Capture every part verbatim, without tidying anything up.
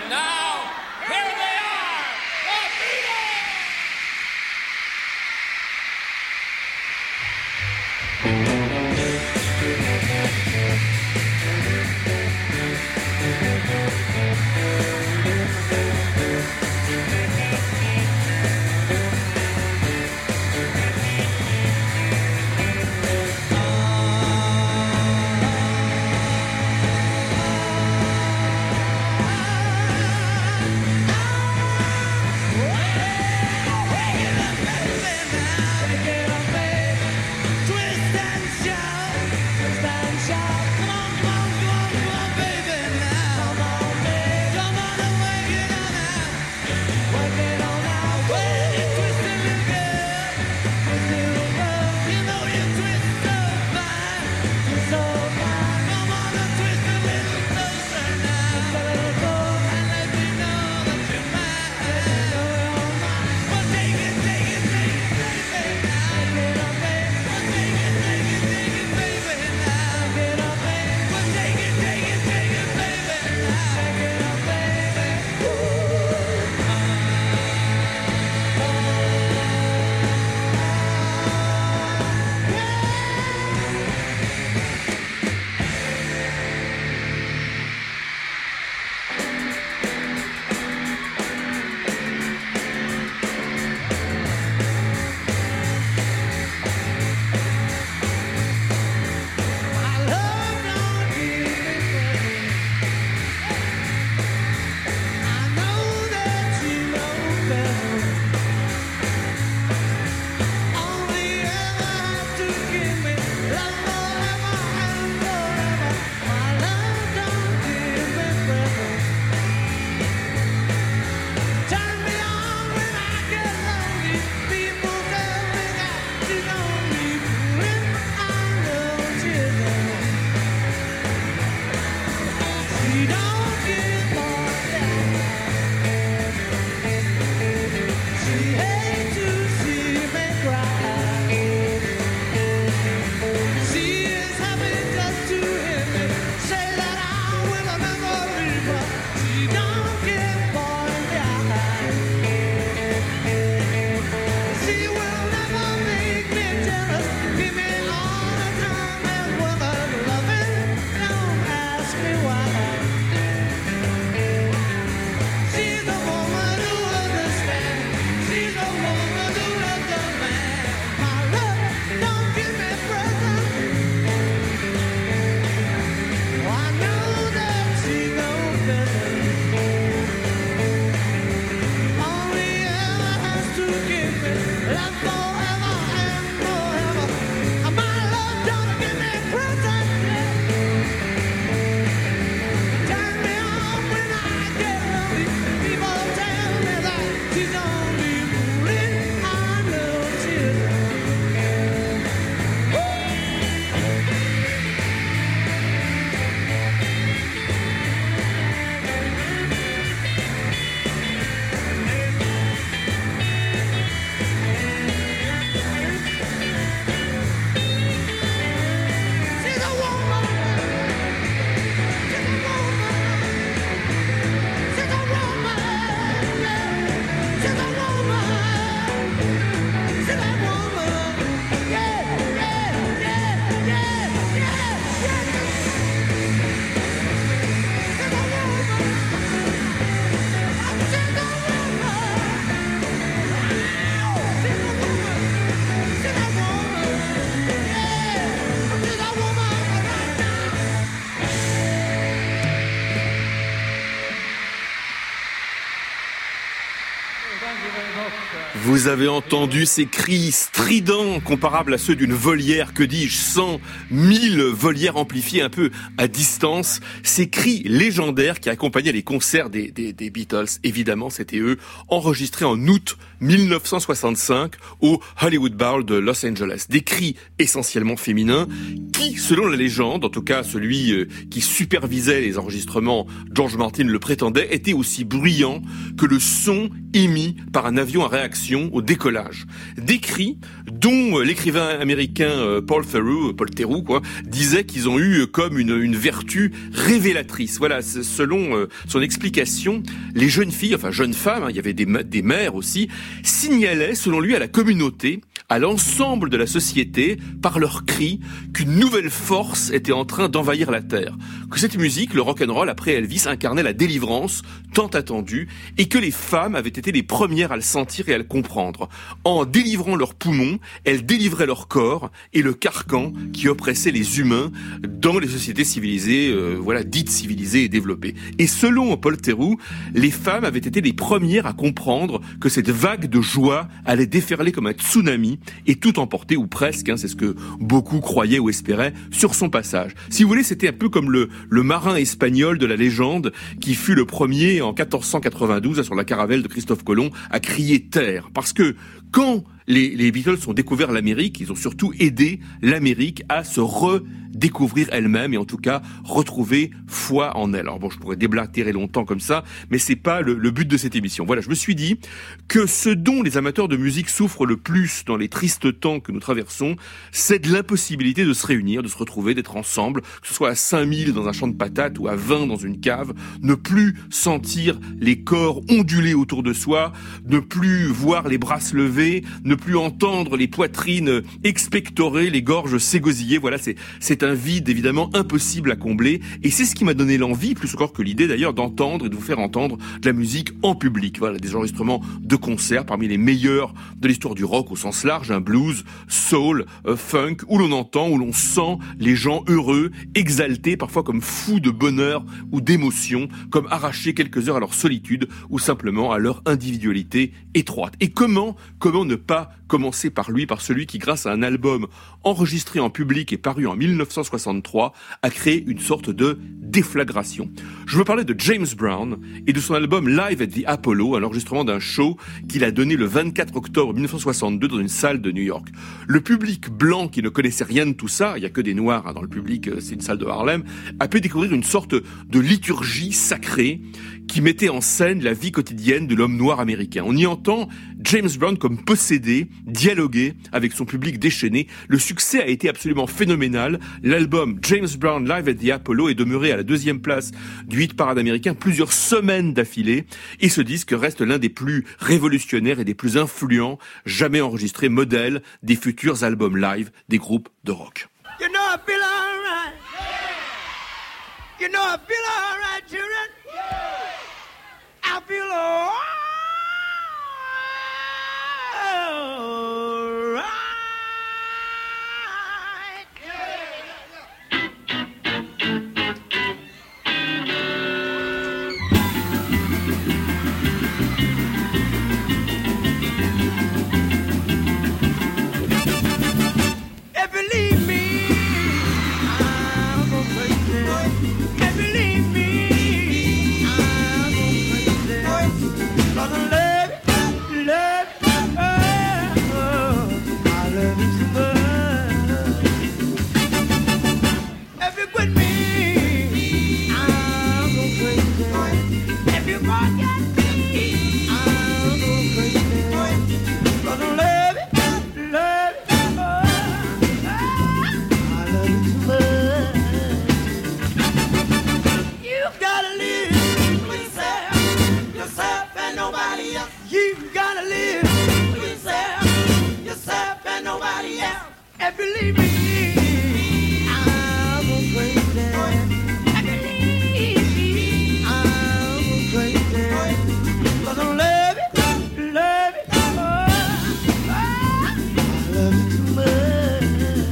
Vous avez entendu ces cris stridents comparables à ceux d'une volière, que dis-je, cent mille volières amplifiées un peu à distance. Ces cris légendaires qui accompagnaient les concerts des, des, des Beatles, évidemment, c'était eux, enregistrés en août mille neuf cent soixante-cinq au Hollywood Bowl de Los Angeles. Des cris essentiellement féminins qui, selon la légende, en tout cas celui qui supervisait les enregistrements, George Martin le prétendait, étaient aussi bruyants que le son émis par un avion à réaction au décollage. Des cris dont l'écrivain américain Paul Theroux, Paul Theroux quoi, disait qu'ils ont eu comme une, une vertu révélatrice. Voilà, selon son explication, les jeunes filles, enfin jeunes femmes, hein, il y avait des, des mères aussi, signalaient selon lui à la communauté, à l'ensemble de la société, par leurs cris, qu'une nouvelle force était en train d'envahir la Terre. Que cette musique, le rock'n'roll, après Elvis, incarnait la délivrance tant attendue, et que les femmes avaient été les premières à le sentir et à le comprendre. En délivrant leurs poumons, elles délivraient leur corps et le carcan qui oppressait les humains dans les sociétés civilisées, euh, voilà, dites civilisées et développées. Et selon Paul Theroux, les femmes avaient été les premières à comprendre que cette vague de joie allait déferler comme un tsunami et tout emporter, ou presque, hein, c'est ce que beaucoup croyaient ou espéraient, sur son passage. Si vous voulez, c'était un peu comme le, le marin espagnol de la légende qui fut le premier en quatorze cent quatre-vingt-douze sur la caravelle de Christophe Colomb à crier « terre ». Parce que quand les, les Beatles ont découvert l'Amérique, ils ont surtout aidé l'Amérique à se redécouvrir elle-même et en tout cas retrouver foi en elle. Alors bon, je pourrais déblatérer longtemps comme ça, mais c'est pas le, le but de cette émission. Voilà, je me suis dit que ce dont les amateurs de musique souffrent le plus dans les tristes temps que nous traversons, c'est de l'impossibilité de se réunir, de se retrouver, d'être ensemble, que ce soit à cinq mille dans un champ de patates ou à vingt dans une cave, ne plus sentir les corps onduler autour de soi, ne plus voir les bras se lever, ne plus entendre les poitrines expectorer, les gorges s'égosiller. Voilà, c'est, c'est un vide évidemment impossible à combler et c'est ce qui m'a donné l'envie, plus encore que l'idée d'ailleurs, d'entendre et de vous faire entendre de la musique en public. Voilà, des enregistrements de concerts parmi les meilleurs de l'histoire du rock au sens large, un blues, soul, euh, funk, où l'on entend, où l'on sent les gens heureux, exaltés, parfois comme fous de bonheur ou d'émotion, comme arrachés quelques heures à leur solitude ou simplement à leur individualité étroite. Et comment, comment ne pas commencer par lui, par celui qui, grâce à un album enregistré en public et paru en dix-neuf cent soixante-trois, a créé une sorte de déflagration. Je veux parler de James Brown et de son album Live at the Apollo, un enregistrement d'un show qu'il a donné le vingt-quatre octobre dix-neuf cent soixante-deux dans une salle de New York. Le public blanc qui ne connaissait rien de tout ça, il y a que des noirs hein, dans le public, c'est une salle de Harlem, a pu découvrir une sorte de liturgie sacrée qui mettait en scène la vie quotidienne de l'homme noir américain. On y entend James Brown comme possédé, dialoguer avec son public déchaîné. Le succès a été absolument phénoménal. L'album James Brown Live at the Apollo est demeuré à la deuxième place du hit parade américain plusieurs semaines d'affilée. Et ce disque reste l'un des plus révolutionnaires et des plus influents jamais enregistrés, modèle des futurs albums live des groupes de rock. You know I feel all right. You know I feel all right, children. I feel all right. If you leave me, I'll go crazy. If you leave me, I'll go crazy. 'Cause I love you, love you, oh, I love you so much. If you quit me, I'll go crazy. If you forget me, I'll go crazy. 'Cause I love you, love you, oh, I love you so much. You gotta live with yourself, yourself and nobody else. You gotta live with yourself, yourself and nobody else. If you leave me, I'll go crazy. If you leave me, I'll go crazy. 'Cause I love you, love you, oh, I love you too much.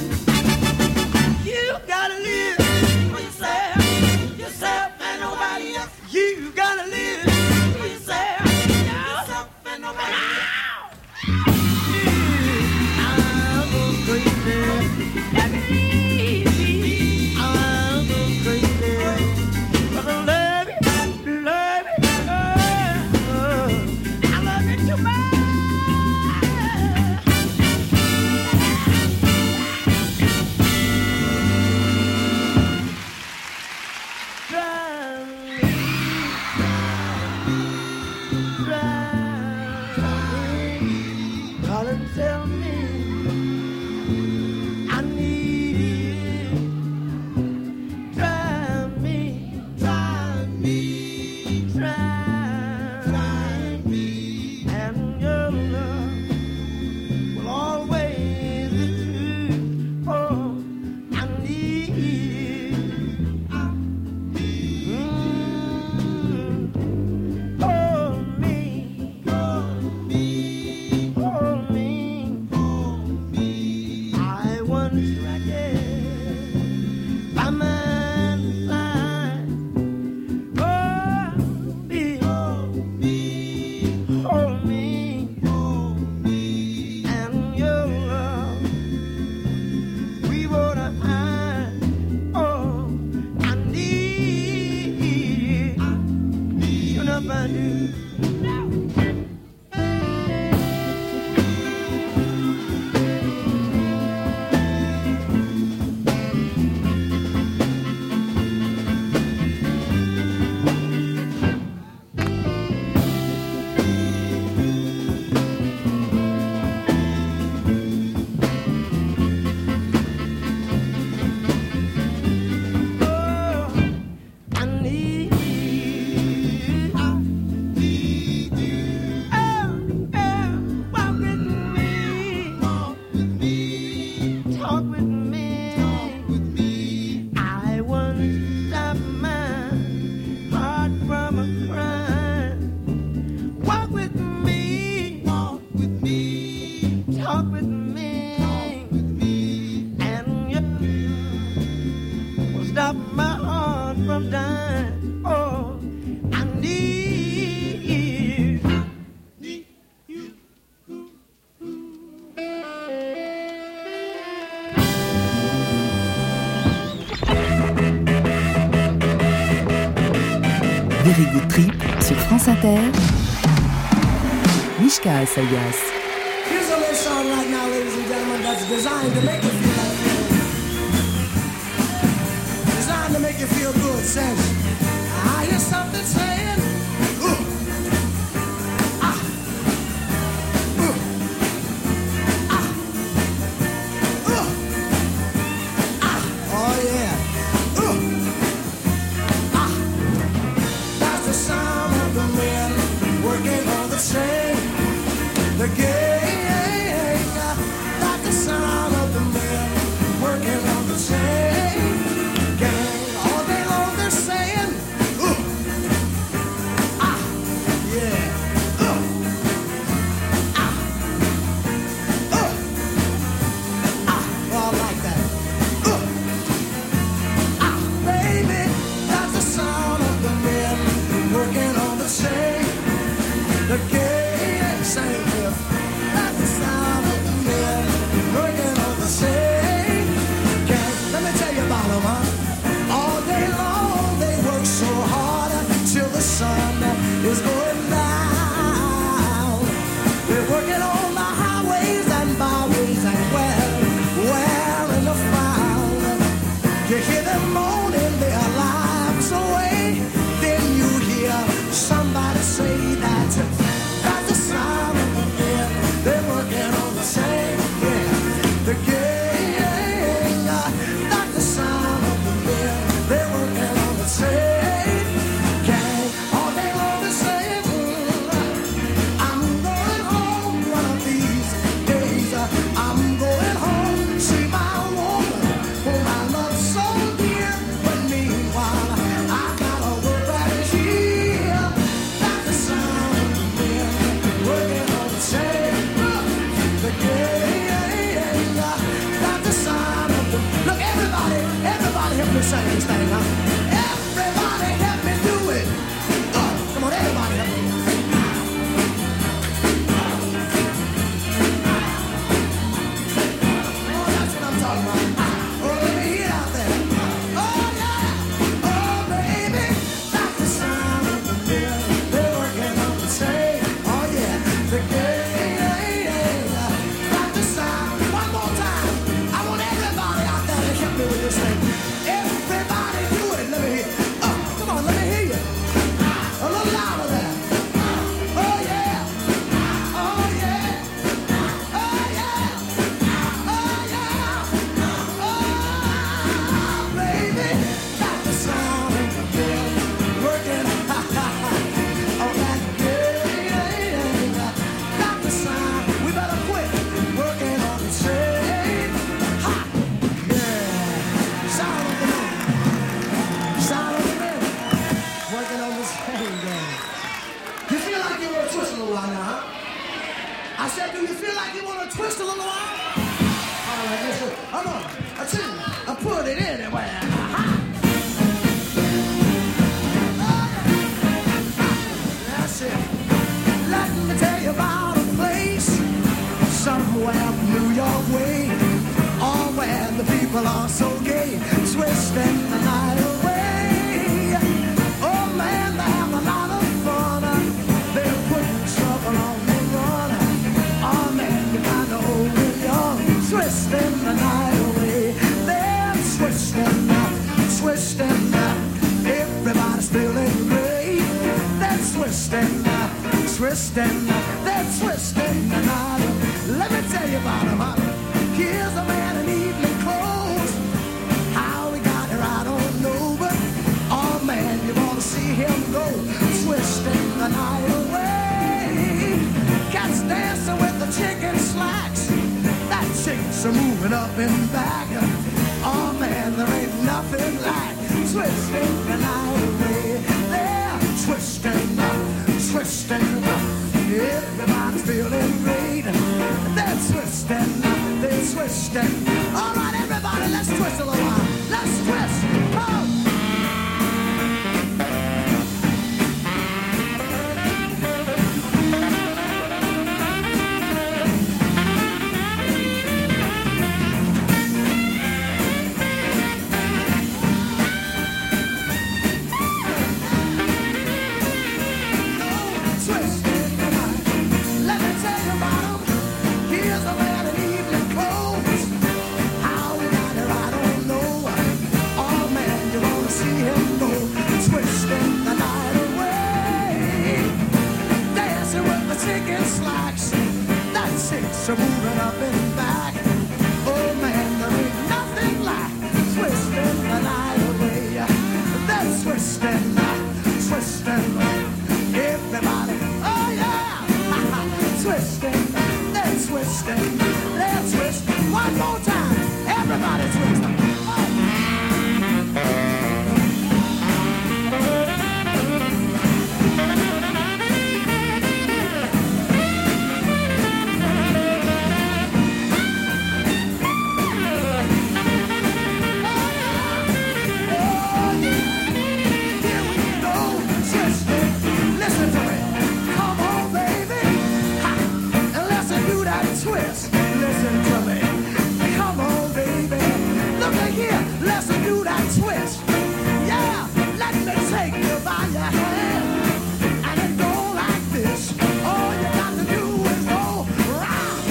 You gotta live for yourself, yourself and nobody else. You gotta live for yourself, yourself and nobody else. I'll go crazy. If you leave me, I'll go crazy. 'Cause I love you, love you, oh, find you. Very Good Trip sur France Inter. Mishka Asayas. Here's a little song right now, ladies and gentlemen, that's designed to make you feel like it. Designed to make you feel good, says, I hear something saying, ooh, ah, ooh, ah, ooh, ah, oh yeah, ooh, ah. That's the sound of the men working on the train. The gang, like the sound of the men working on the chain. Gang, all day long they're saying, ooh, ah, yeah, ooh, ah, ooh, ah, oh, I like that. Ooh, ah, baby, that's the sound of the men working on the chain. The gang, same. That's the sound of the men working on the chain. Okay, let me tell you about them, huh? All day long they work so hard till the sun is going down. They're working on the highways and byways and where, where in the frown. You hear them moaning their lives away. Then you hear somebody say that that's the sound of the men. They're working on the same, yeah. The gang, not the sound of the men. They're working on the same gang. All day long they're saying, mm, I'm going home one of these days. I'm going home, see my woman, whom I love so dear. But meanwhile, I gotta work right here. That's the sound of the men working on the same. The gang, that's the sound of the. Look, everybody, everybody help me sing this thing, huh? Everybody help me do it. Oh, come on, everybody help me. Oh, that's what I'm talking about. Oh, let me hear it out there. Oh, yeah. Oh, baby, that's the sound of the men. They're working on the same. Oh, yeah. The gang. With this thing. Everybody do it. Let me hear. Oh, come on, let me hear you. A little louder there. Oh yeah. Oh yeah. Oh yeah. Oh yeah. Oh, baby, that's the sound of the bell working. Oh, that gang. That's the sound. We better quit working on the train. Ha. Sound of the men. Sound of the men. Working on this train gang. You feel like you want to twist a little while now, huh? I said, do you feel like you want to twist a little while? All right, listen. I'm on. I tell you, I put it anywhere. Ha! That's it. Let me tell you about a place somewhere New York way. All where the people are so gay, twisting the night away. Oh man, they have a lot of fun twisting, uh, twisting, uh, they're twisting the night. Let me tell you about him, honey. Here's a man in evening clothes. How he got here, I don't know, but oh man, you wanna see him go, twisting the night away. Cats dancing with the chicken slacks. That chicks are moving up and back. Oh man, there ain't nothing like twisting the night away. They're twisting, twisting. Everybody's feeling great. They're twisting, they're twisting. All right, everybody, let's twist a little while. Let's twist. Oh. So moving up and back. Oh man, there ain't nothing like twisting the night away. They're twisting, twisting. Everybody, oh yeah, twisting, they're twisting, they're twisting. One more time, everybody twisting. Oh. Twist, listen to me. Come on, baby. Look at here, let's do that twist. Yeah, let me take you by your hand. And it go like this. All you got to do is go round,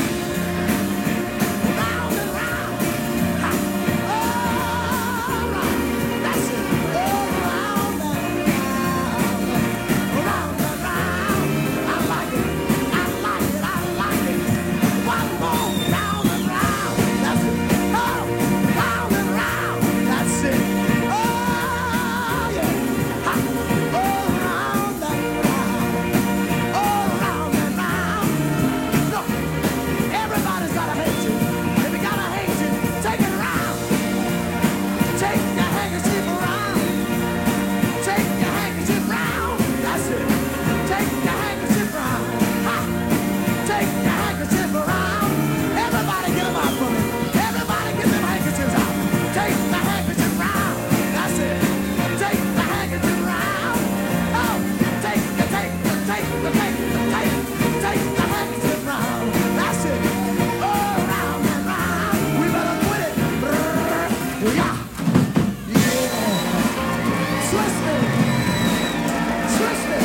round and round. Oh, right. That's it. Oh, round and round, round and round. I like it. I like it. I like it. One more round and round, that's it. Oh, round and round, that's it. Oh, yeah. Ha. Oh, round and round. Oh, round and round. Look, everybody's got a handkerchief. If you got a handkerchief, take it around. Take your handkerchief around. Take your handkerchief round. That's it. Take your handkerchief round. Ha. Take your handkerchief around. Everybody get them out for me. Everybody get them handkerchiefs out. Take the handkerchief round. That's it. Take the handkerchief round. Oh, take the, take the, take the, take the, take, take the handkerchief round. That's it. Oh, round and round. We better quit it. Brrr. Yeah. Yeah. Twist it. Twist it.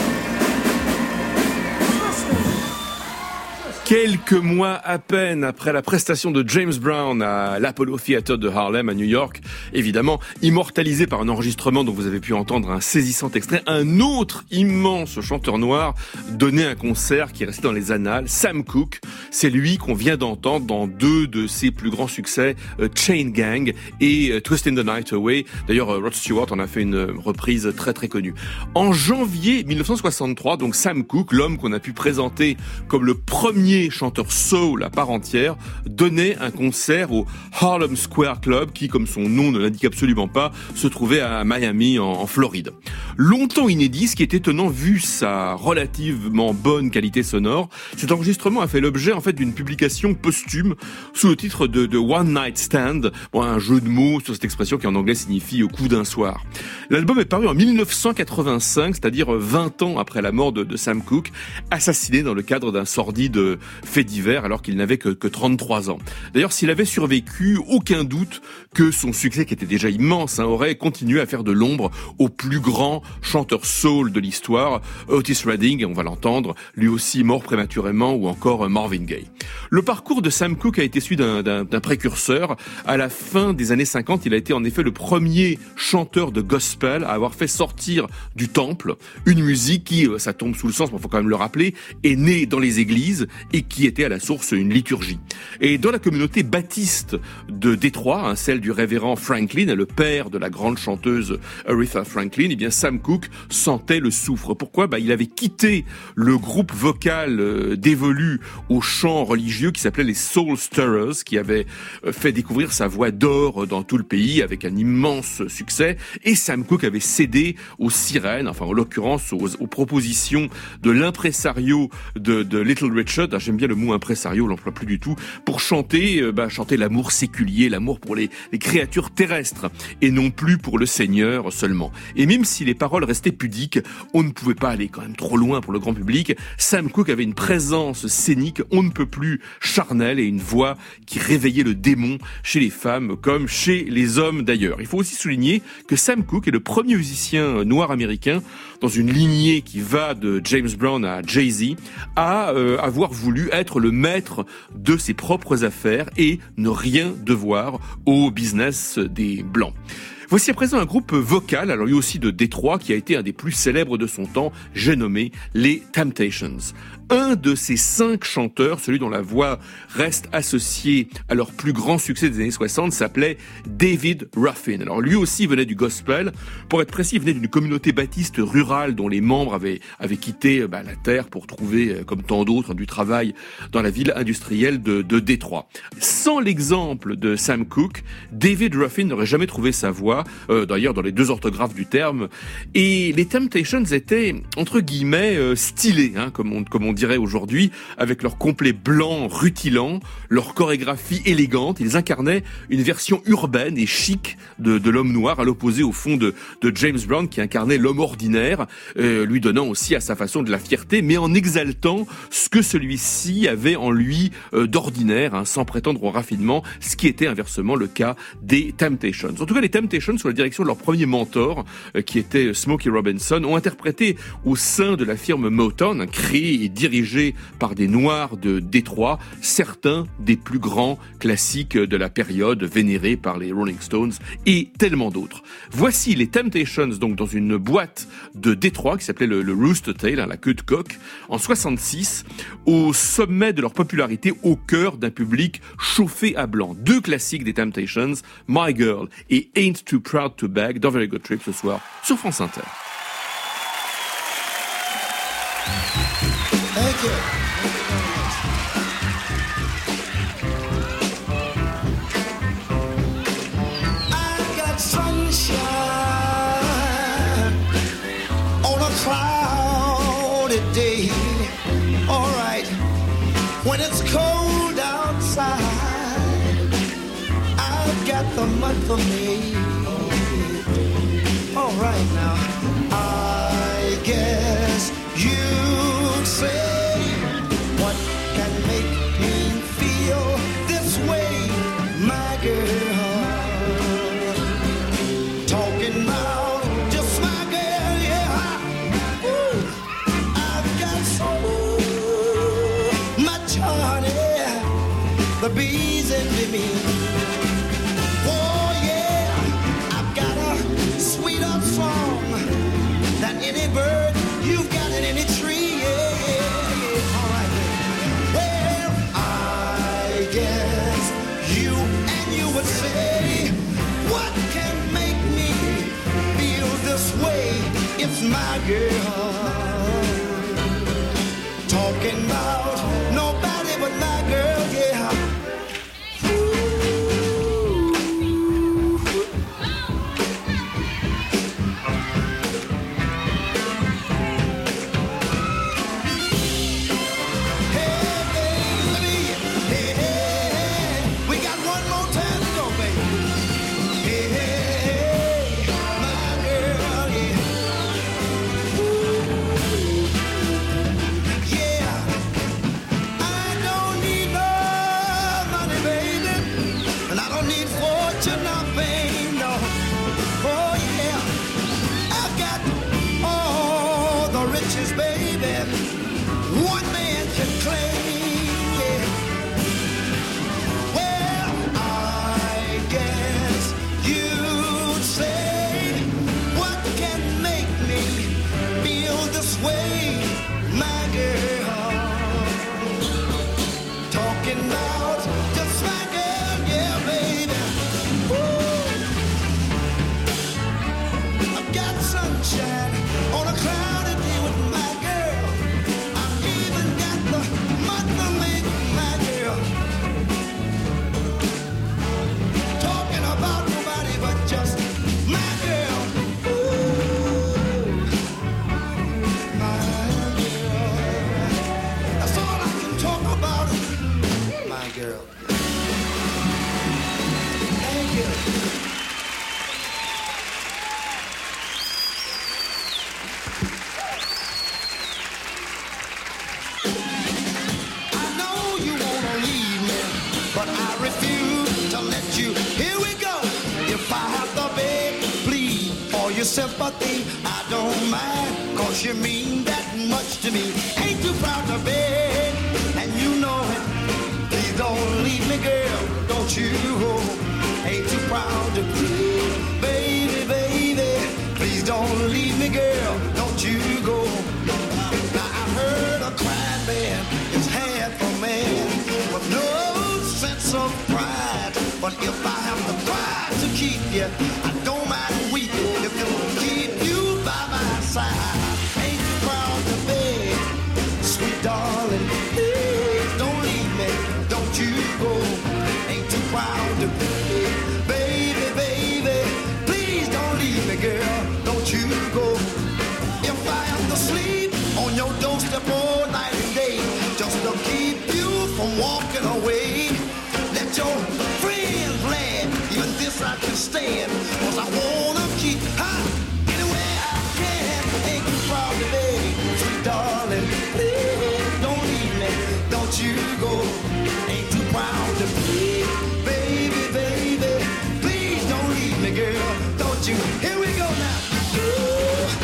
Twist it. Quelques mois à peine après la prestation de James Brown à l'Apollo Theater de Harlem à New York, évidemment immortalisé par un enregistrement dont vous avez pu entendre un saisissant extrait, un autre immense chanteur noir donnait un concert qui est resté dans les annales, Sam Cooke. C'est lui qu'on vient d'entendre dans deux de ses plus grands succès, euh, Chain Gang et euh, Twisting the Night Away. D'ailleurs, euh, Rod Stewart en a fait une reprise très très connue. En janvier dix-neuf cent soixante-trois, donc Sam Cooke, l'homme qu'on a pu présenter comme le premier chanteur soul à part entière, donnait un concert au Harlem Square Club qui, comme son nom ne l'indique absolument pas, se trouvait à Miami en, en Floride. Longtemps inédit, ce qui est étonnant vu sa relativement bonne qualité sonore, cet enregistrement a fait l'objet en fait d'une publication posthume sous le titre de, de One Night Stand, bon, un jeu de mots sur cette expression qui en anglais signifie au coup d'un soir. L'album est paru en dix-neuf cent quatre-vingt-cinq, c'est-à-dire vingt ans après la mort de, de Sam Cooke, assassiné dans le cadre d'un sordide faits divers alors qu'il n'avait que, que trente-trois ans. D'ailleurs, s'il avait survécu, aucun doute que son succès, qui était déjà immense, hein, aurait continué à faire de l'ombre au plus grand chanteur soul de l'histoire, Otis Redding, on va l'entendre, lui aussi mort prématurément, ou encore Marvin Gaye. Le parcours de Sam Cooke a été celui d'un, d'un, d'un précurseur. À la fin des années cinquante, il a été en effet le premier chanteur de gospel à avoir fait sortir du temple une musique qui, ça tombe sous le sens, mais il faut quand même le rappeler, est née dans les églises et qui était à la source une liturgie. Et dans la communauté baptiste de Détroit, hein, celle du révérend Franklin, le père de la grande chanteuse Aretha Franklin, eh bien Sam Cooke sentait le soufre. Pourquoi ? Bah, il avait quitté le groupe vocal euh, dévolu au chant religieux qui s'appelait les Soul Stirrers, qui avait euh, fait découvrir sa voix d'or dans tout le pays avec un immense succès. Et Sam Cooke avait cédé aux sirènes, enfin en l'occurrence aux, aux propositions de l'impresario de, de Little Richard. Ah, j'aime bien le mot impresario, on l'emploie plus du tout, pour chanter, euh, bah, chanter l'amour séculier, l'amour pour les, les créatures terrestres et non plus pour le Seigneur seulement. Et même si les paroles restaient pudiques, on ne pouvait pas aller quand même trop loin pour le grand public. Sam Cooke avait une présence scénique on ne peut plus charnelle et une voix qui réveillait le démon chez les femmes comme chez les hommes d'ailleurs. Il faut aussi souligner que Sam Cooke est le premier musicien noir américain dans une lignée qui va de James Brown à Jay-Z à euh, avoir voulu être le maître de ses propres affaires et ne rien devoir au business des Blancs. Voici à présent un groupe vocal, alors lui aussi de Détroit, qui a été un des plus célèbres de son temps, j'ai nommé les Temptations. Un de ces cinq chanteurs, celui dont la voix reste associée à leur plus grand succès des années soixante, s'appelait David Ruffin. Alors lui aussi venait du gospel. Pour être précis, il venait d'une communauté baptiste rurale dont les membres avaient, avaient quitté bah, la terre pour trouver, comme tant d'autres, du travail dans la ville industrielle de, de Détroit. Sans l'exemple de Sam Cooke, David Ruffin n'aurait jamais trouvé sa voix, euh, d'ailleurs dans les deux orthographes du terme. Et les Temptations étaient, entre guillemets, euh, stylés, hein, comme on, comme on dirait aujourd'hui, avec leur complet blanc rutilant, leur chorégraphie élégante. Ils incarnaient une version urbaine et chic de, de l'homme noir, à l'opposé au fond de, de James Brown qui incarnait l'homme ordinaire, euh, lui donnant aussi à sa façon de la fierté, mais en exaltant ce que celui-ci avait en lui euh, d'ordinaire, hein, sans prétendre au raffinement, ce qui était inversement le cas des Temptations. En tout cas, les Temptations, sous la direction de leur premier mentor, euh, qui était Smokey Robinson, ont interprété au sein de la firme Motown, hein, créée et dirigé par des Noirs de Détroit, certains des plus grands classiques de la période, vénérés par les Rolling Stones et tellement d'autres. Voici les Temptations, donc dans une boîte de Détroit qui s'appelait le, le Rooster Tail, hein, la queue de coq, en soixante-six, au sommet de leur popularité, au cœur d'un public chauffé à blanc. Deux classiques des Temptations, My Girl et Ain't Too Proud to Beg, dans Very Good Trip ce soir sur France Inter. Thank you. I got sunshine on a cloudy day. All right, when it's cold outside, I've got the month of May. All right now, I guess you'd say, what can make me feel this way, my girl? Talking about just my girl, yeah. Ooh, I've got so much honey, the bees envy me. Oh yeah, I've got a sweeter song than any bird you've got in any tree, yeah, yeah, yeah. All right. Well, I guess you and you would say, what can make me feel this way? It's my girl. Talking about nobody but my girl, yeah. baby, one man can claim, yeah. Well, I guess you'd say, what can make me feel this way, my girl? Talking about just my girl, yeah, baby. Woo. I've got sunshine on a cloudy day with my girl. I've even got the mother with my girl. Talking about nobody but just my girl. Ooh, my girl. That's all I can talk about, my girl. Thank you. I know you wanna leave me, but I refuse to let you. Here we go. If I have to beg, plead for your sympathy, I don't mind, cause you mean that much to me. Ain't too proud to beg, and you know it. Please don't leave me, girl, don't you go. Ain't too proud to plead, baby, baby. Please don't leave me, girl, don't you go. Now I heard a crying man is half a man with no sense of pride. But if I have to cry to keep you, I don't mind weeping if it will keep you by my side. Ain't you proud to beg, sweet darling, please don't leave me, don't you go. Ain't too proud to beg, baby, baby, please don't leave me, girl, don't you go. If I have to sleep on your doorstep all night and day, just to keep you from walking away, let your friends laugh, even this I can stand, cause I wanna keep her any way I can. Ain't too proud to beg, sweet darling, please don't leave me, don't you go. Ain't too proud to beg, baby, baby, please don't leave me, girl, don't you. Here we go now. Ooh.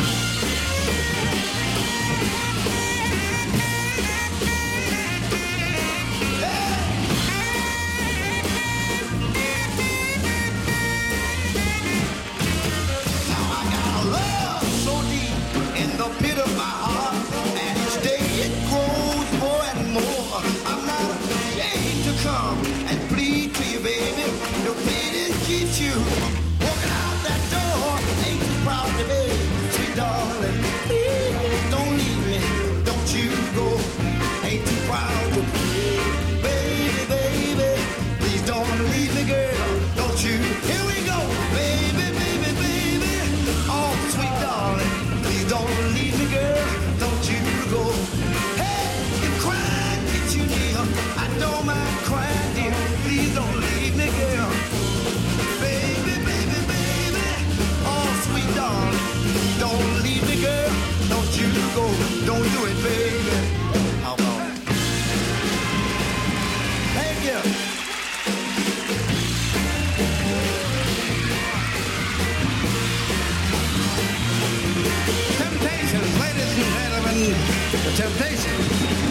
The pit of my heart, and each day it grows more and more. I'm not ashamed to come and plead to you, baby. Your pleading keeps you walking out that door. Ain't too proud to be, sweet darling, please don't leave me, don't you go. Ain't too proud to be, baby, baby, please don't leave me, girl, don't you. Here we go, baby, baby, baby, oh sweet darling, please don't leave me, girl, don't you go. Hey, if crying gets you near, I don't mind crying, dear. Please don't leave me, girl. Baby, baby, baby, oh sweet darling, don't leave me, girl, don't you go. Don't do it, baby. How about it? Thank you. Temptations, ladies and gentlemen, the Temptations.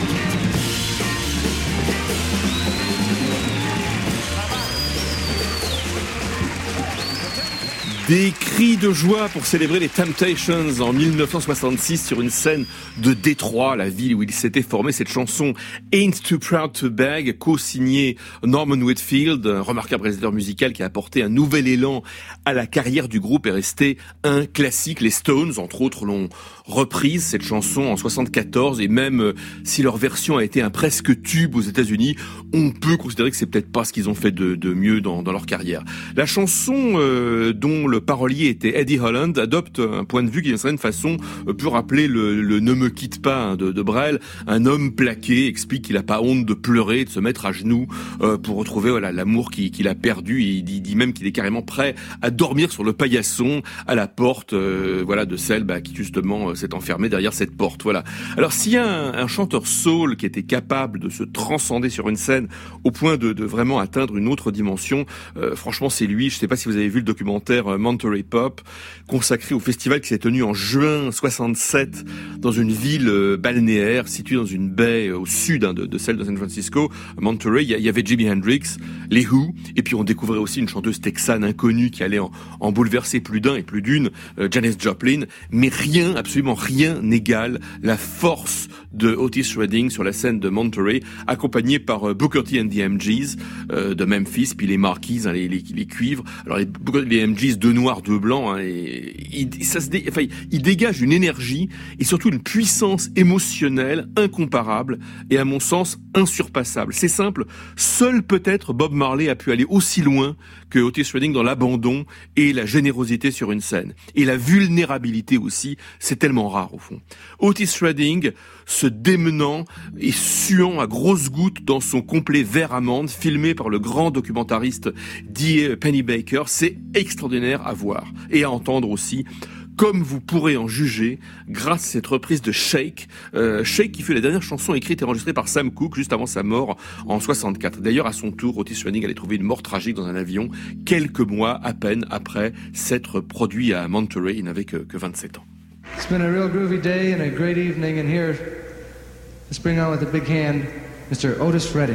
Des cris de joie pour célébrer les Temptations en dix-neuf cent soixante-six sur une scène de Détroit, la ville où il s'était formé. Cette chanson Ain't Too Proud to Beg, co-signée Norman Whitfield, un remarquable réalisateur musical qui a apporté un nouvel élan à la carrière du groupe, est resté un classique. Les Stones, entre autres, l'ont reprise, cette chanson, en soixante-quatorze, et même si leur version a été un presque tube aux États-Unis, on peut considérer que c'est peut-être pas ce qu'ils ont fait de, de mieux dans, dans leur carrière. La chanson euh, dont le parolier était Eddie Holland adopte un point de vue qui, d'une certaine façon, peut rappeler le, le ne me quitte pas hein, de, de Brel. Un homme plaqué explique qu'il n'a pas honte de pleurer, de se mettre à genoux euh, pour retrouver voilà l'amour qu'il, qu'il a perdu. Et il dit, dit même qu'il est carrément prêt à dormir sur le paillasson à la porte euh, voilà de celle bah, qui justement euh, s'est enfermée derrière cette porte. Voilà. Alors s'il y a un, un chanteur soul qui était capable de se transcender sur une scène au point de, de vraiment atteindre une autre dimension, euh, franchement c'est lui. Je ne sais pas si vous avez vu le documentaire euh, Monterey Pop, consacré au festival qui s'est tenu en juin soixante-sept dans une ville euh, balnéaire située dans une baie euh, au sud hein, de, de celle de San Francisco, Monterey. Il y, y avait Jimi Hendrix, les Who, et puis on découvrait aussi une chanteuse texane inconnue qui allait en, en bouleverser plus d'un et plus d'une, euh, Janis Joplin. Mais rien, absolument rien n'égale la force de Otis Redding sur la scène de Monterey, accompagné par euh, Booker T and the M Gs euh, de Memphis, puis les Marquis, hein, les, les, les cuivres. Alors les, les M Gs, deux noirs, deux blancs, hein, et, il, ça se dé, enfin, il dégage une énergie et surtout une puissance émotionnelle incomparable et à mon sens insurpassable. C'est simple, seul peut-être Bob Marley a pu aller aussi loin que Otis Redding dans l'abandon et la générosité sur une scène. Et la vulnérabilité aussi, c'est tellement rare au fond. Otis Redding, se démenant et suant à grosses gouttes dans son complet vert amande, filmé par le grand documentariste D A Pennebaker, c'est extraordinaire à voir et à entendre aussi, comme vous pourrez en juger grâce à cette reprise de Shake, euh, Shake qui fut la dernière chanson écrite et enregistrée par Sam Cooke juste avant sa mort en soixante-quatre. D'ailleurs, à son tour, Otis Redding allait trouver une mort tragique dans un avion quelques mois à peine après s'être produit à Monterey. Il n'avait que, que vingt-sept ans. It's been a real groovy day and a great evening, and here, let's bring on with a big hand, Mister Otis Redding.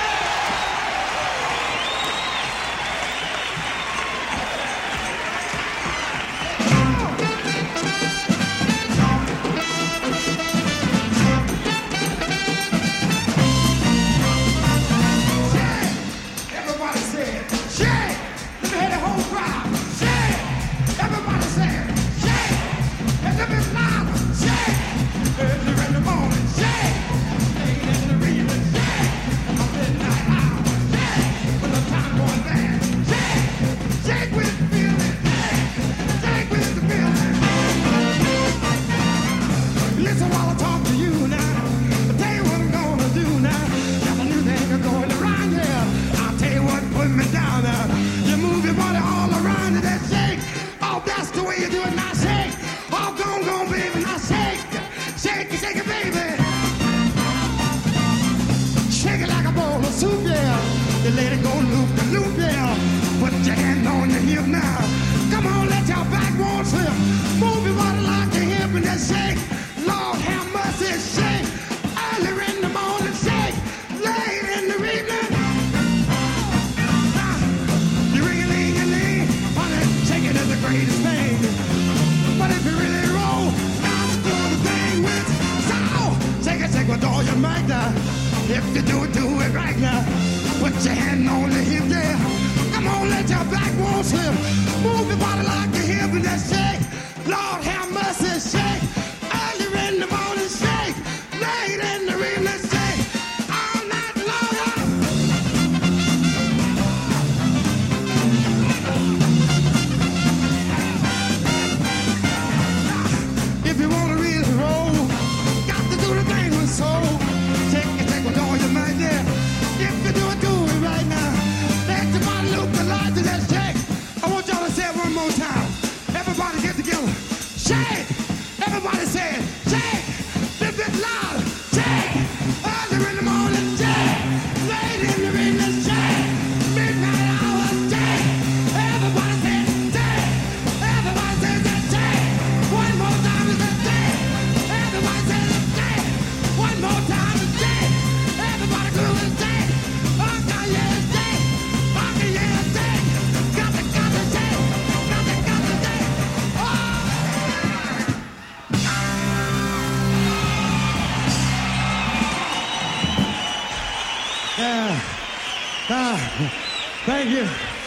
Thank you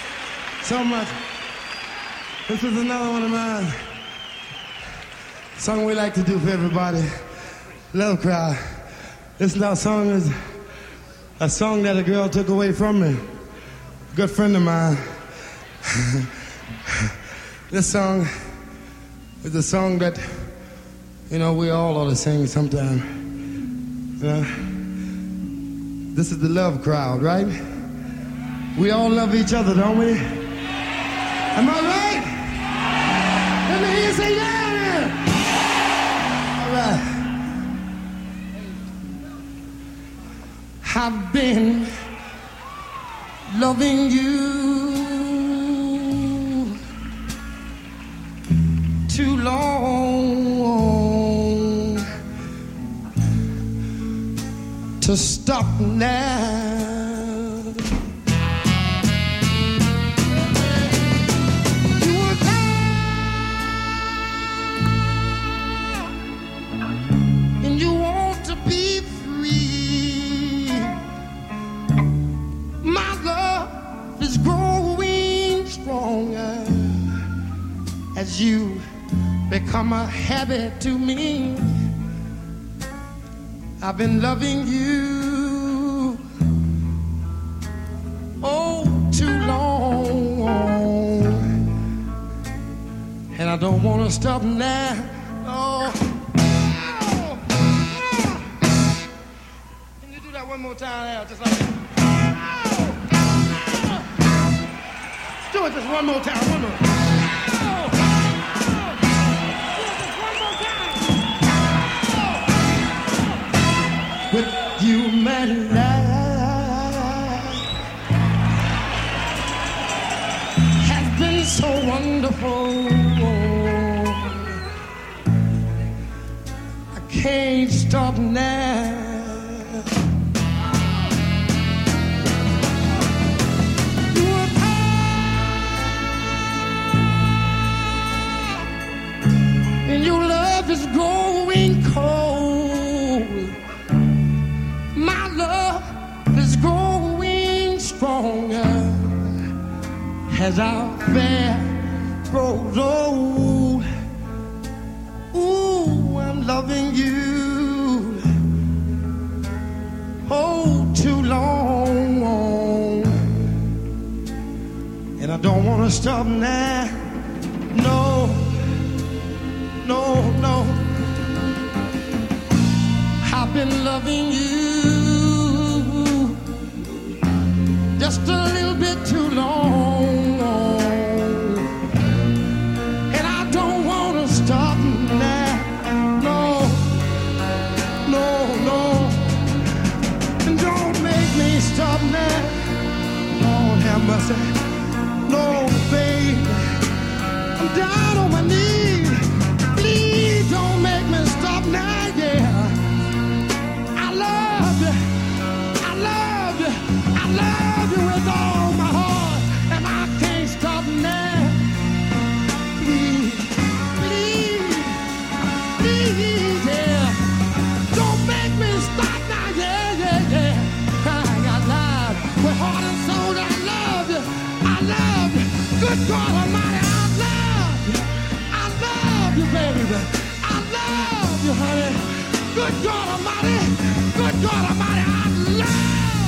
so much. This is another one of mine. Song we like to do for everybody. Love Cry. This love song is a song that a girl took away from me. A good friend of mine. This song is a song that, you know, we all ought to sing sometime. You know? This is the love crowd, right? We all love each other, don't we? Am I right? Let me hear you say yeah! All right. I've been loving you to stop now. You were there, and you want to be free. My love is growing stronger as you become a habit to me. I've been loving you oh too long, and I don't want to stop now. Oh. Oh. Can you do that one more time now, just like that? Oh. Let's do it just one more time, one more. With you, my life has been so wonderful. I can't stop now. You were there, and your love is growing cold. My love is growing stronger as our affair grows old. Ooh, I'm loving you oh too long, and I don't want to stop now. No, no, no. I've been loving you just a little bit too long, and I don't want to stop now. No, no, no, and don't make me stop now. Lord have mercy. No, baby, I'm down on my knees. Please don't make me stop now, yeah. I love you, I love you, I love you with all my heart, and I can't stop now. Please, please, please, yeah. Don't make me stop now, yeah, yeah, yeah. I got life with heart and soul, I love you, I love you. Good God Almighty, I love you, I love you, baby. I love you, honey. Good God Almighty, good God Almighty, I love.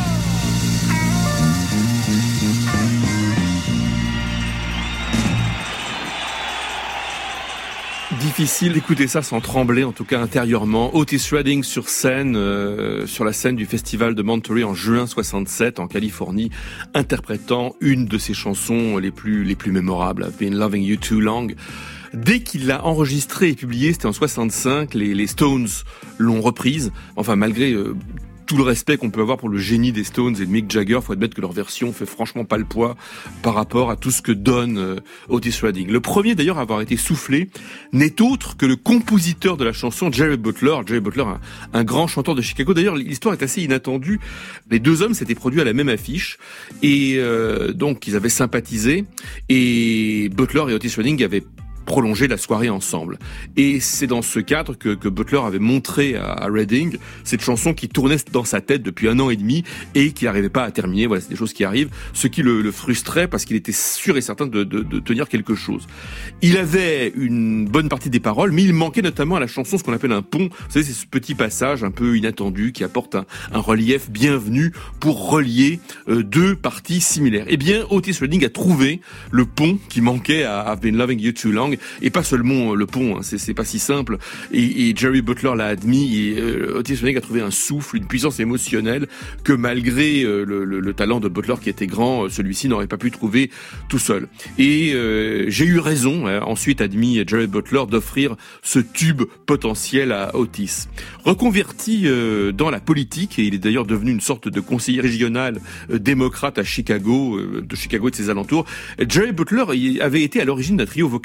Difficile d'écouter ça sans trembler, en tout cas intérieurement. Otis Redding sur scène, euh, sur la scène du festival de Monterey en juin soixante-sept en Californie, interprétant une de ses chansons les plus les plus mémorables, I've Been Loving You Too Long. Dès qu'il l'a enregistrée et publiée, c'était en soixante-cinq, les, les Stones l'ont reprise. Enfin, malgré euh, tout le respect qu'on peut avoir pour le génie des Stones et de Mick Jagger, faut admettre que leur version fait franchement pas le poids par rapport à tout ce que donne euh, Otis Redding. Le premier d'ailleurs à avoir été soufflé n'est autre que le compositeur de la chanson, Jerry Butler. Jerry Butler, un, un grand chanteur de Chicago. D'ailleurs, l'histoire est assez inattendue. Les deux hommes s'étaient produits à la même affiche et euh, donc ils avaient sympathisé. Et Butler et Otis Redding avaient prolonger la soirée ensemble. Et c'est dans ce cadre que, que Butler avait montré à, à Redding cette chanson qui tournait dans sa tête depuis un an et demi et qu'il n'arrivait pas à terminer. Voilà, c'est des choses qui arrivent. Ce qui le, le frustrait parce qu'il était sûr et certain de, de, de tenir quelque chose. Il avait une bonne partie des paroles, mais il manquait notamment à la chanson ce qu'on appelle un pont. Vous savez, c'est ce petit passage un peu inattendu qui apporte un, un relief bienvenu pour relier euh, deux parties similaires. Eh bien, Otis Redding a trouvé le pont qui manquait à I've Been Loving You Too Long. Et pas seulement le pont, hein, c'est, c'est pas si simple. Et, et Jerry Butler l'a admis. Et euh, Otis Redding a trouvé un souffle, une puissance émotionnelle que malgré euh, le, le, le talent de Butler qui était grand, euh, celui-ci n'aurait pas pu trouver tout seul. Et euh, j'ai eu raison, hein, ensuite admis Jerry Butler, d'offrir ce tube potentiel à Otis. Reconverti euh, dans la politique, et il est d'ailleurs devenu une sorte de conseiller régional euh, démocrate à Chicago, euh, de Chicago et de ses alentours. Jerry Butler avait été à l'origine d'un trio vocal qui s'appelait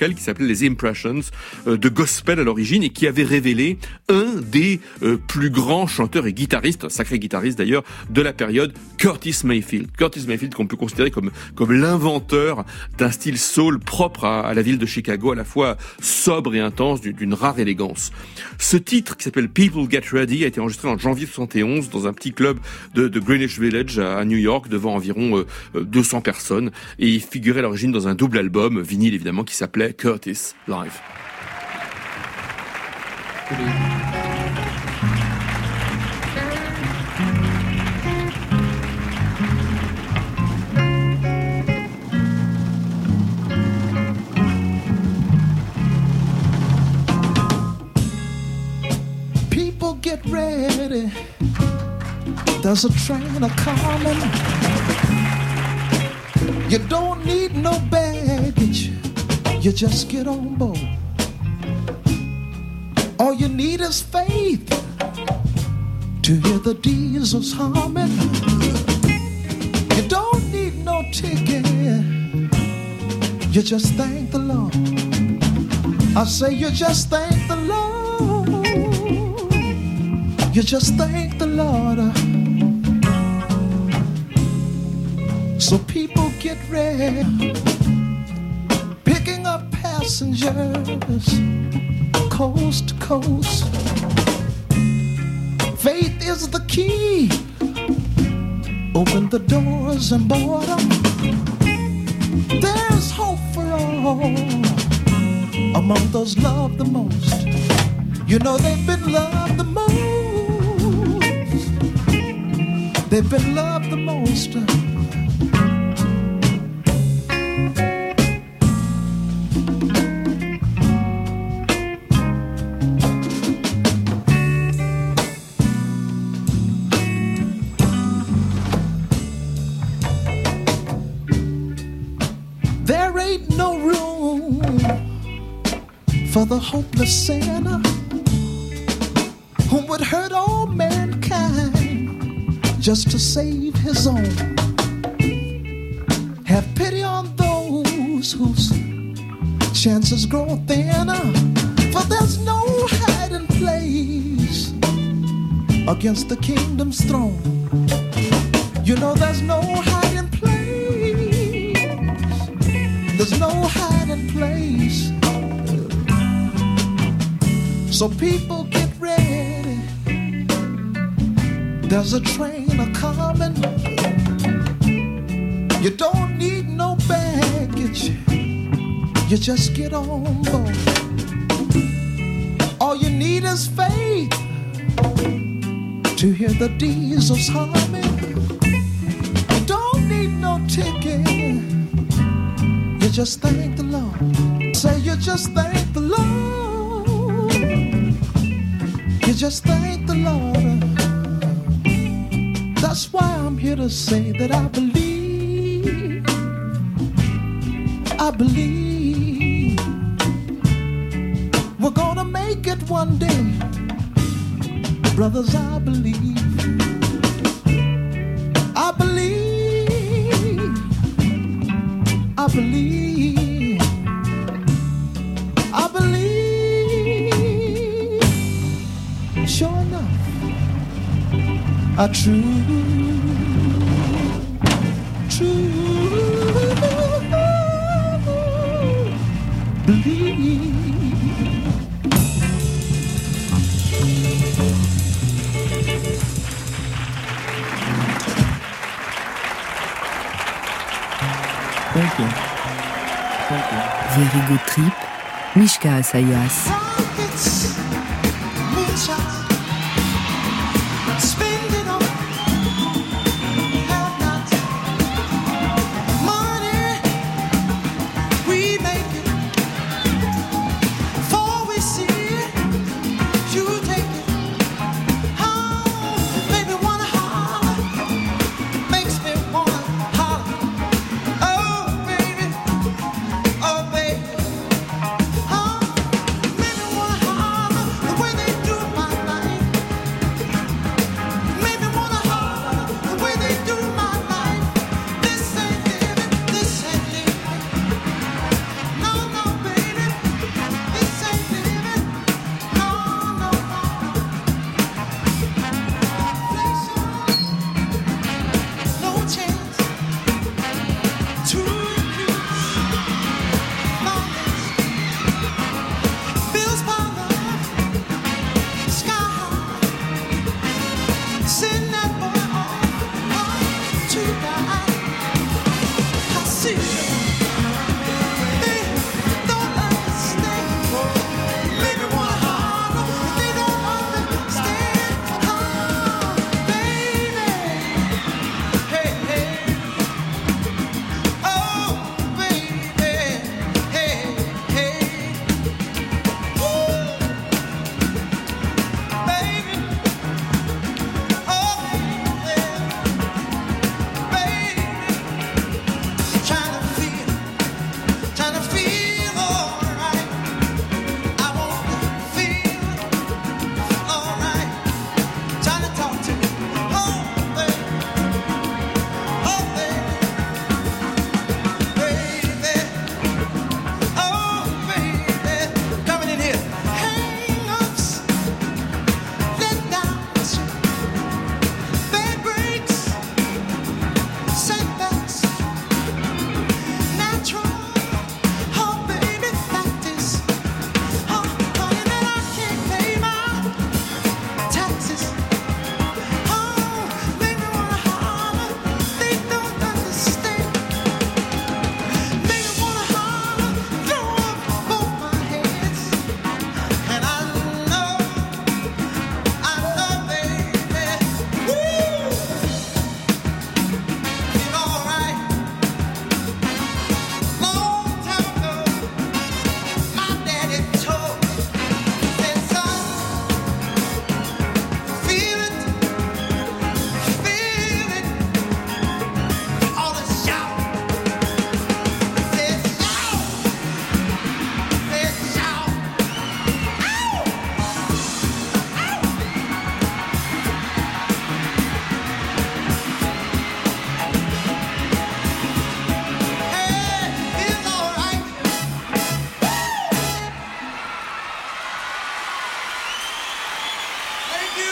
s'appelait les Impressions, euh, de gospel à l'origine, et qui avait révélé un des euh, plus grands chanteurs et guitaristes, un sacré guitariste d'ailleurs, de la période, Curtis Mayfield. Curtis Mayfield qu'on peut considérer comme, comme l'inventeur d'un style soul propre à, à la ville de Chicago, à la fois sobre et intense, d'une rare élégance. Ce titre, qui s'appelle People Get Ready, a été enregistré en janvier soixante et onze dans un petit club de, de Greenwich Village à New York, devant environ euh, deux cents personnes, et il figurait à l'origine dans un double album, vinyle évidemment, qui s'appelait Curtis Live. People get ready, there's a train a-comin'. You don't need no baggage, you just get on board. All you need is faith to hear the diesels humming. You don't need no ticket, you just thank the Lord. I say you just thank the Lord. You just thank the Lord. So people get ready, picking up passengers coast to coast. Faith is the key. Open the doors and board them. There's hope for all among those loved the most. You know they've been loved the most. They've been loved the most. There ain't no room for the hopeless sinner who would hurt all mankind just to save his own. Have pity on those whose chances grow thinner, for there's no hiding place against the kingdom's throne. You know there's no hiding place. There's no hiding place. So people get ready. There's a train a-comin'. You don't need no baggage. You just get on board. All you need is faith to hear the diesels humming. You don't need no ticket. You just thank the Lord. Say you just thank the Lord. You just thank the Lord. That's why I'm here to say that I believe. I believe we're gonna make it one day. Brothers, I believe. I believe. I believe. I believe. Sure enough, I true, true believe. Thank you. Thank you. Very Good Trip, Mishka Asayas. Oh, baby, oh, maybe wanna holler.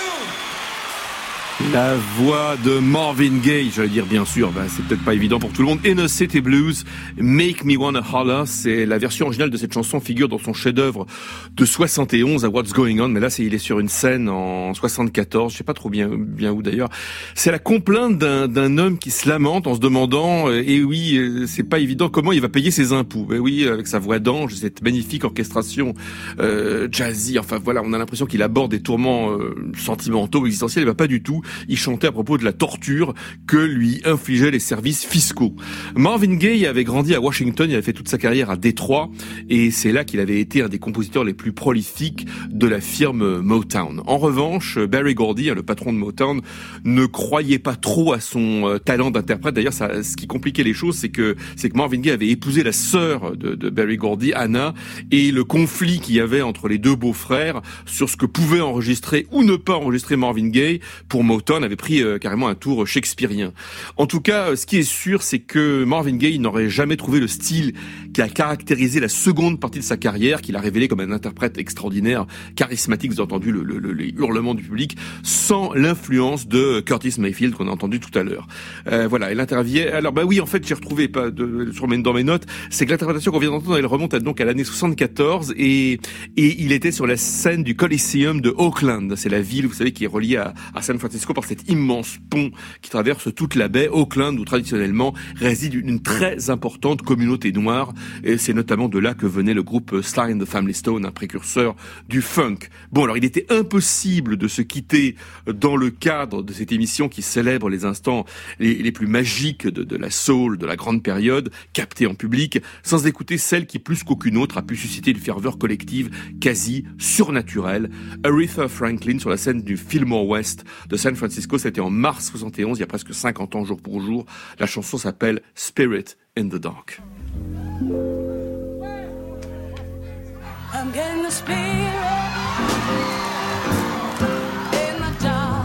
La voix de Marvin Gaye, j'allais dire bien sûr, ben c'est peut-être pas évident pour tout le monde. Inner City Blues, Make Me Wanna Holler, c'est la version originale de cette chanson, figure dans son chef-d'œuvre de soixante et onze, à What's Going On, mais là c'est il est sur une scène en soixante-quatorze, je sais pas trop bien bien où d'ailleurs. C'est la complainte d'un d'un homme qui se lamente en se demandant, euh, et oui, euh, c'est pas évident, comment il va payer ses impôts. Ben oui, avec sa voix d'ange, cette magnifique orchestration euh, jazzy, enfin voilà, on a l'impression qu'il aborde des tourments euh, sentimentaux, existentiels, et ben pas du tout. Il chantait à propos de la torture que lui infligeaient les services fiscaux. Marvin Gaye avait grandi à Washington, il avait fait toute sa carrière à Détroit, et c'est là qu'il avait été un des compositeurs les plus prolifiques de la firme Motown. En revanche, Berry Gordy, le patron de Motown, ne croyait pas trop à son talent d'interprète. D'ailleurs, ça, ce qui compliquait les choses, c'est que c'est que Marvin Gaye avait épousé la sœur de, de Berry Gordy, Anna, et le conflit qu'il y avait entre les deux beaux-frères sur ce que pouvait enregistrer ou ne pas enregistrer Marvin Gaye pour Motown avait pris euh, carrément un tour shakespearien. En tout cas, ce qui est sûr, c'est que Marvin Gaye n'aurait jamais trouvé le style qui a caractérisé la seconde partie de sa carrière, qu'il a révélé comme un interprète extraordinaire, charismatique, vous avez entendu le, le, le, les hurlements du public, sans l'influence de Curtis Mayfield qu'on a entendu tout à l'heure. Euh, voilà, elle intervient. Alors bah oui, en fait, j'ai retrouvé pas de, sur mes, dans mes notes, c'est que l'interprétation qu'on vient d'entendre, elle remonte à, donc à l'année soixante-quatorze et et il était sur la scène du Coliseum de Oakland. C'est la ville, vous savez, qui est reliée à, à San Francisco par cet immense pont qui traverse toute la baie. Oakland, où traditionnellement réside une très importante communauté noire, et c'est notamment de là que venait le groupe Sly and the Family Stone, un précurseur du funk. Bon, alors il était impossible de se quitter dans le cadre de cette émission qui célèbre les instants les, les plus magiques de, de la soul, de la grande période, captée en public, sans écouter celle qui, plus qu'aucune autre, a pu susciter une ferveur collective quasi surnaturelle. Aretha Franklin sur la scène du Fillmore West de San Francisco, c'était en mars soixante et onze, il y a presque cinquante ans jour pour jour. La chanson s'appelle Spirit in the Dark. I'm getting the spirit in the dark.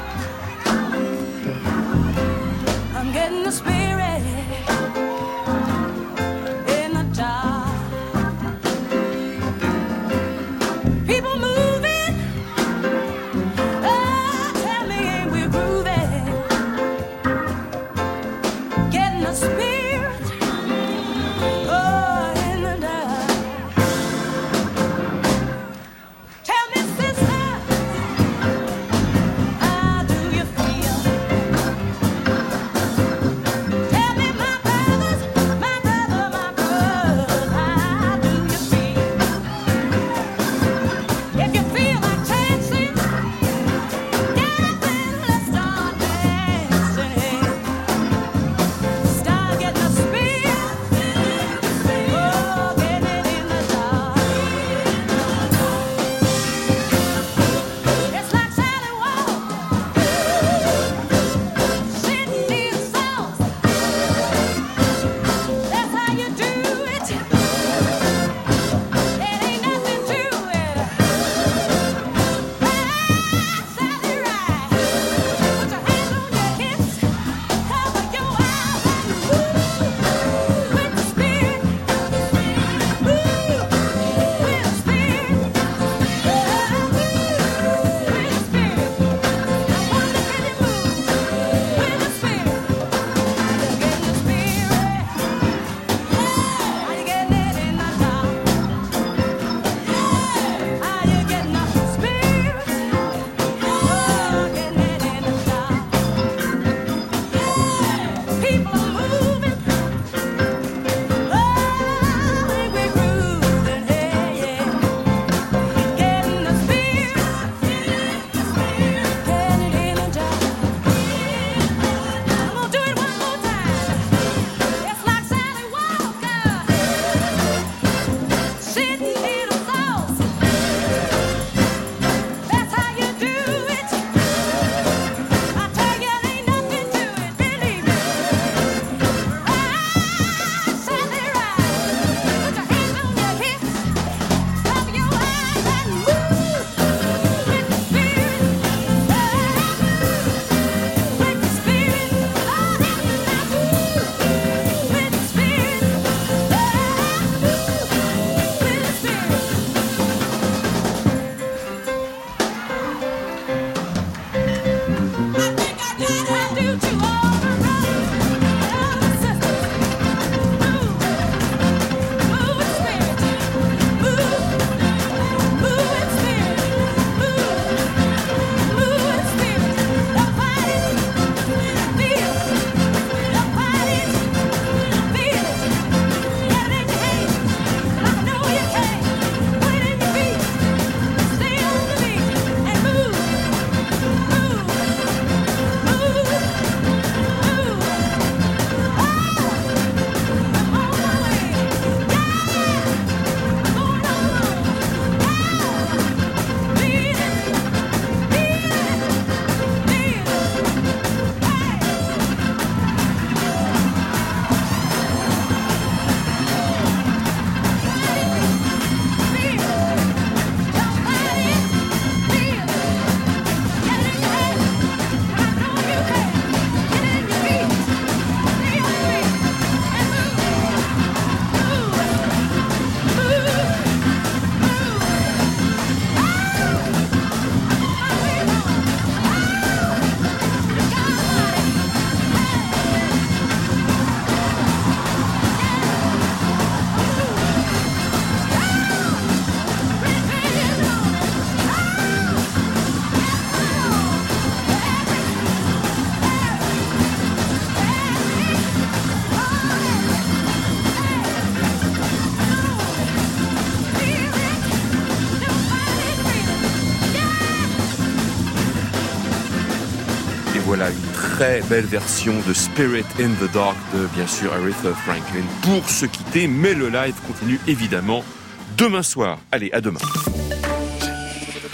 I'm getting the spirit in the dark. People moving, oh, tell me ain't we grooving? Getting the spirit, oh, in the dark. voilà une très belle version de Spirit in the Dark de, bien sûr, Aretha Franklin pour se quitter, mais le live continue évidemment demain soir. Allez, à demain.